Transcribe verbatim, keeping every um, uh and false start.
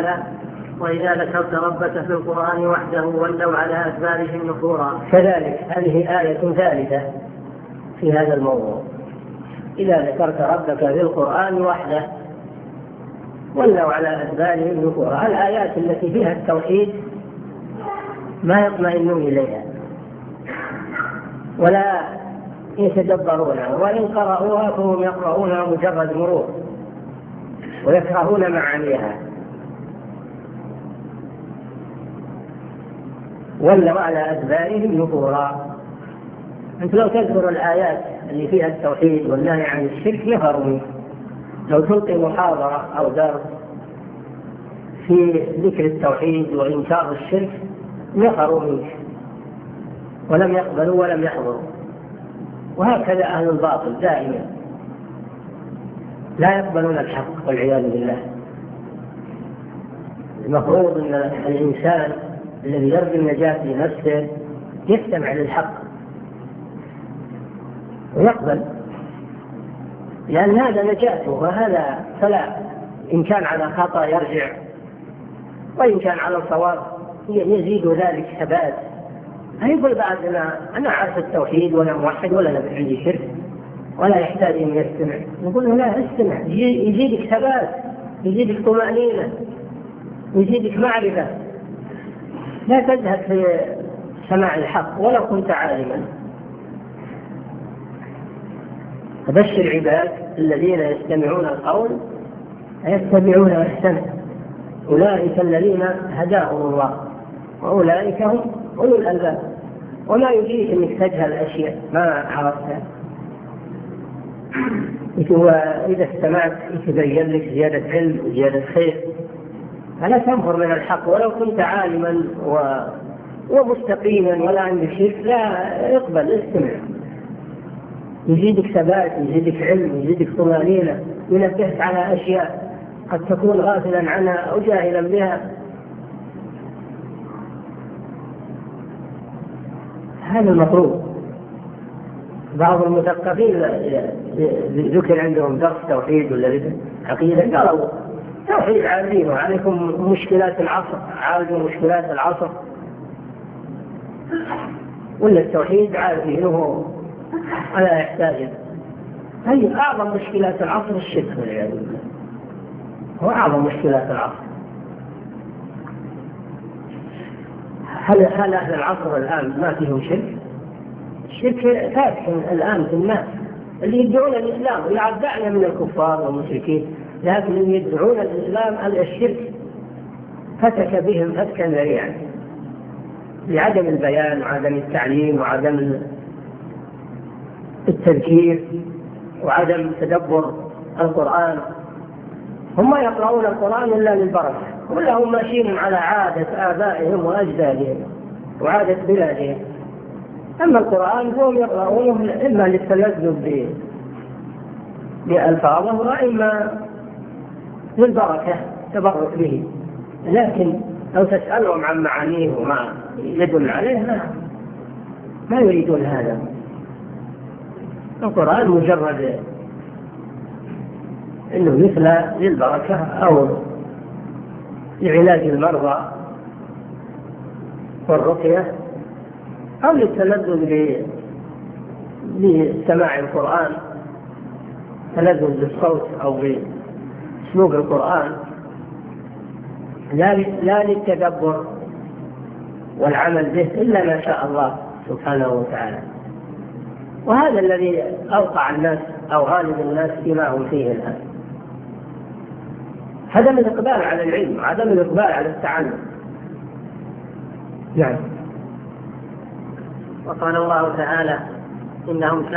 تعالى: وإذا ذكرت ربك في القرآن وحده ولوا على أدبارهم نفورا. كذلك هذه آية ثالثة في هذا الموضوع: إذا ذكرت ربك في القرآن وحده ولوا على أدبارهم نفورا. الآيات التي فيها التوحيد ما يطمئنون إليها ولا يتدبرونها، وإن قرأوها فهم يقرؤونها مجرد مرور ويكرهون معانيها. ولوا على أدبارهم نفورا. أنت لو تذكر الآيات اللي فيها التوحيد والنهي عن الشرك يفروا منك. لو تلقي محاضرة أو درس في ذكر التوحيد وإنكار الشرك يفروا منك ولم يقبلوا ولم يحضروا. وهكذا أهل الباطل دائما لا يقبلون الحق والعياذ بالله. المفروض أن الإنسان الذي يرجو النجاة لنفسه يستمع للحق ويقبل، لأن هذا نجاته وهذا فلا. إن كان على خطأ يرجع، وإن كان على الصواب يزيد ذلك ثبات. يقول بعد أنا أنا عارف التوحيد ولا موحد ولا عندي شرك ولا يحتاج أن يستمع. نقول له لا، استمع، يزيدك ثبات، يزيدك طمأنينة، يزيدك معرفة. لا تذهب في سماع الحق ولو كنت عالما. فبشر عباد الذين يستمعون القول يتبعون أحسنه أولئك الذين هداهم الله وأولئك هم أولو الألباب. وما يجيك أنك تجهل الأشياء ما عرفتها. وإذا استمعت يتبين لك زيادة علم وزيادة خير، فلا تنفر من الحق ولو كنت عالما و... ومستقيما ولا عندك شرك. لا، اقبل، استمع، يزيدك ثبات، يزيدك علم، يزيدك طمأنينة، ينبهك على أشياء قد تكون غافلا عنها أو جاهلا بها. هذا المطلوب. بعض المثقفين ذكر عندهم درس توحيد ولا عقيدة، قالوا توحيد عارفين وعليكم مشكلات العصر، عالجوا مشكلات العصر، ولا التوحيد عارفينه ولا يحتاج. هي أعظم مشكلات العصر الشرك والعياذ بالله، هو أعظم مشكلات العصر. هل هل أهل العصر الآن ما فيهم شرك؟ الشرك فاتح الآن في الناس اللي يدعون الإسلام ويعدعنا من الكفار والمشركين، لكن اللي يدعون الإسلام الشرك فتك بهم فتكا ذريعا لعدم البيان وعدم التعليم وعدم التذكير وعدم تدبر القرآن. هم ما يقرؤون القرآن إلا للبركة، ولا هم ماشيين على عادة آبائهم وأجدادهم وعادة بلادهم. أما القرآن هم يقرؤونه إما للتلذذ بألفاظه وإما للبركة تبرك به، لكن لو تسألهم عن معانيه وما يدل عليه ما, ما يريدون هذا. القرآن مجرد إنه مثل للبركة أو لعلاج المرضى والرقية أو للتلذذ بسماع القرآن، تلذذ بالصوت أو بسموع القرآن، لا لا للتدبر والعمل به إلا ما شاء الله سبحانه وتعالى. وهذا الذي أوقع الناس أو غالب الناس فيما هم فيه الآن، عدم الإقبال على العلم وعدم الإقبال على التعلم. يعني وقال الله تعالى: إنهم